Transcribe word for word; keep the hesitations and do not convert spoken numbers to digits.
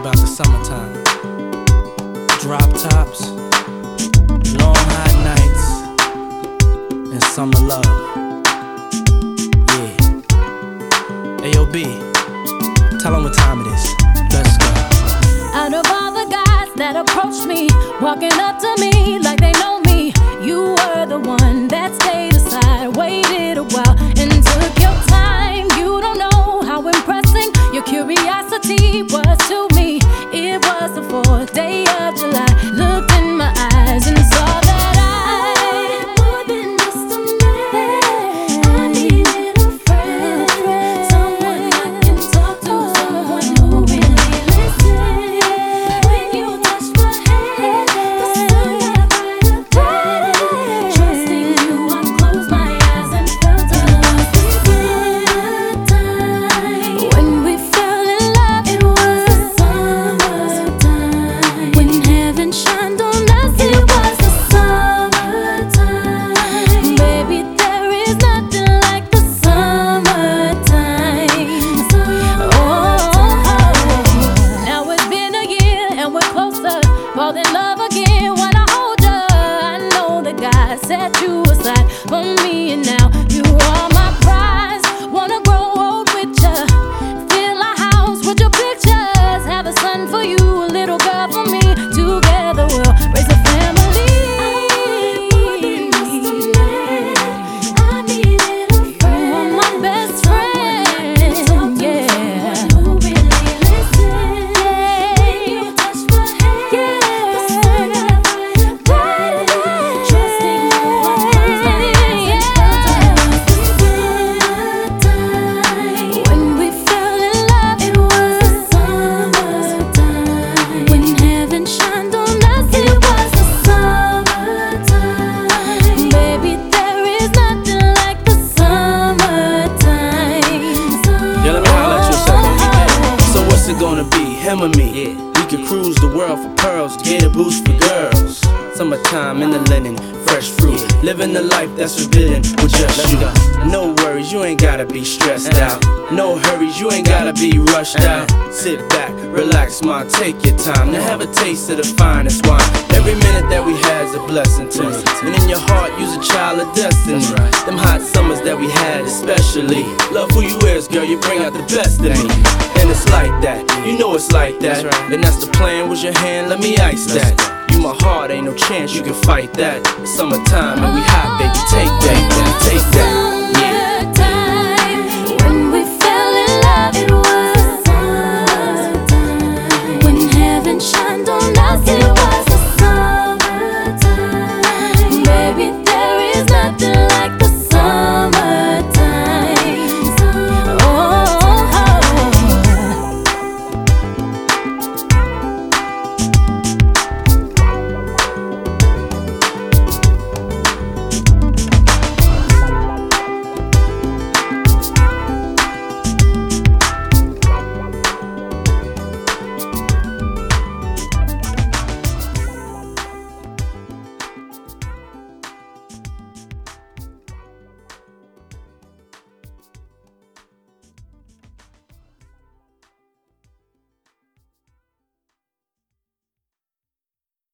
about the summertime. Drop tops, long hot nights, and summer love. Yeah. Ayo B, tell them what time it is. Let's go. Out of all the guys that approached me, walking up to me like they know me, you were the one that stayed aside, waited a while, and took your time. You don't know how impressing your curiosity was to me. It was the fourth day of July. Looked in my eyes and saw that I more than just a man. I needed a friend, someone I can talk to, someone who really listens. When you touched my hand, the sun got brighter, trusting you, I closed my eyes and felt it was the summertime. When we fell in love, it was the summertime. When heaven shined on us, it was the summertime. Baby, there is nothing like the summertime. Oh, now it's been a year and we're closer, fall in love again when I hold ya. I know that God set you aside for me, and now you are my prize. Wanna grow old with ya, fill a house with your pictures, have a son for you, a little girl for me. Together we'll raise a family. I needed a friend. You are my best friend, yeah. Who really listens. When you touch my hand, the sun got brighter, trusting you, I closed my eyes and felt it was the summertime. When we fell in love, it was the summertime. When heaven shined on us, it was the summertime. Baby, there is nothing like the summertime. Yeah, let me holler at you a second. So what's it gonna be, him or me? Yeah. We could cruise the world for pearls, get a boost for girls. Summertime in the linen, fresh fruit, living the life that's forbidden with just you. No worries, you ain't gotta be stressed out. No hurries, you ain't gotta be rushed out. Sit back, relax, ma, take your time to have a taste of the finest wine. Every minute that we had's a blessing to me, and in your heart, you's a child of destiny. Them hot summers that we had, especially. Love who you is, girl, you bring out the best in me. And it's like that, you know it's like that. And that's the plan, was your hand, let me ice that. You my heart, ain't no chance you can fight that. It's summertime and we hot, baby, take that, take that.